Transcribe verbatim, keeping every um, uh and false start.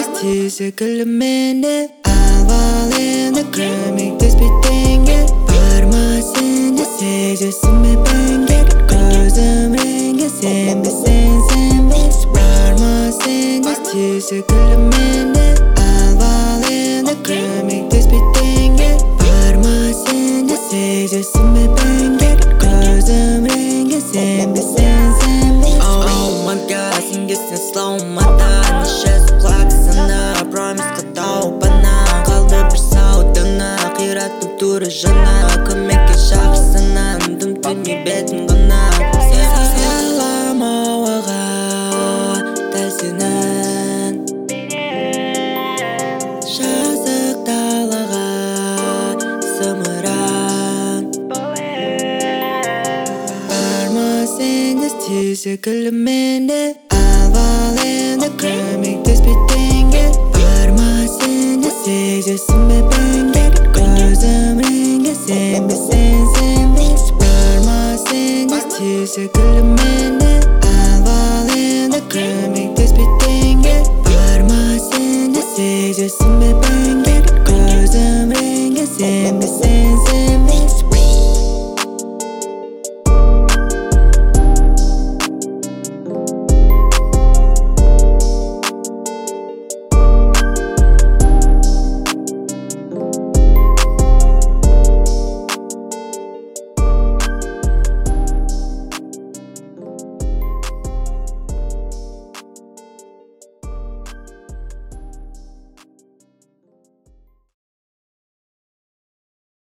секілді мені алып енді көмектеспейтінге барма сен де сезесің ме бәнге көзім реңге сенбесең сенбе барма сен де секілді мені алып енді көмектеспейтінге барма сен де сезесің ме бәнге көзім реңге сенбесең сенбе Oh my god, сенбесең слоумадан сейчас құлақсына промисқа тауып қалды бір саудана қиратып тура жана көмекке шақырсынан дүмпіне бетін ғана саламауға дәл сенің жазық далаға зымыран барма сен де секілді мені